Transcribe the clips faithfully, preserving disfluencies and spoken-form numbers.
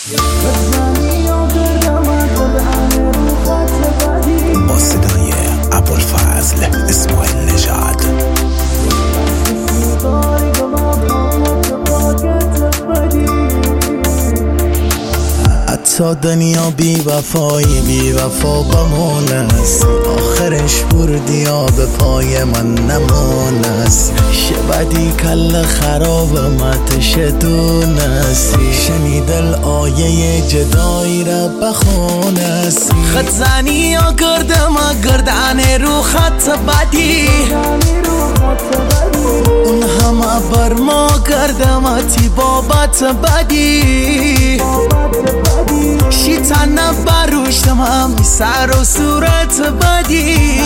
با صدای ابوالفضل اسماعیل نژاد. حتی دنیا بی وفایی بی وفا بمونست، آخرش بردی آب پای من نمونست. شبدی کل خراب متش دونستی، شنیدل آیه جدایی را بخونستی. خط زنی یا گردم گردن رو خط بدی، اون همه بر ما کردم تی بابت بدی. شیطان بروشتم همی سر و صورت بدی،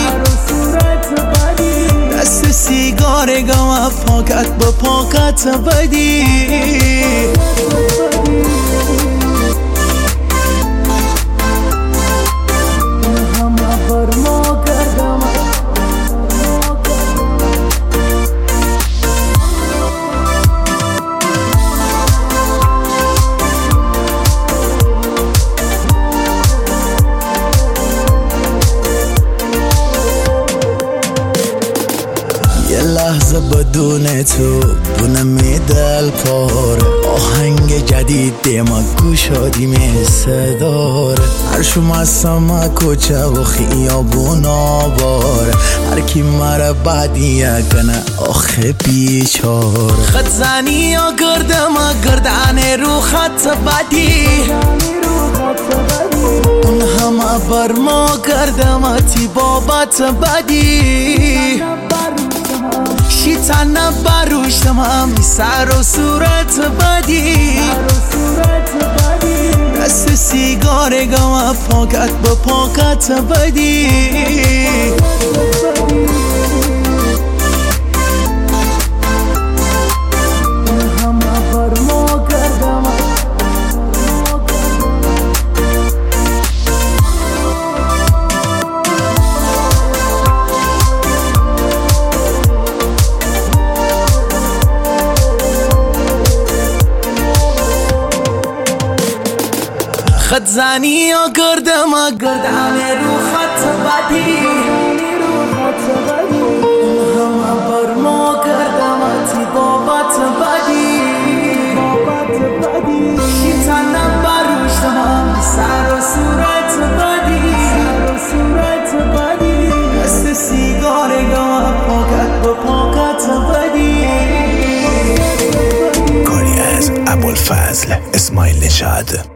دست سیگار گم پاکت با پاکت بدی. لحظه بدون تو بونم دل پاره، آهنگ جدید دیما گوشادی مثل داره. هرشو مستم کوچه و خیابون آباره، هر کی مره بعدیه کنه آخه بیچاره. خط زنی یا گردم گردن رو خط بدی، اون همه بر ما کردم تی بابت بدی. شیطان بروشتم همی سر و صورت بدی، دست سیگار گم پاکت با پاکت بدی. خط زنی یا گردم گردن رو خط بدی، همه بر ما کردم تی بابت بدی. شیطان بروشتم سر و صورت بدی، دست سیگار گم پاکت با پاکت بدی. کاری از ابوالفضل اسماعیل نژاد.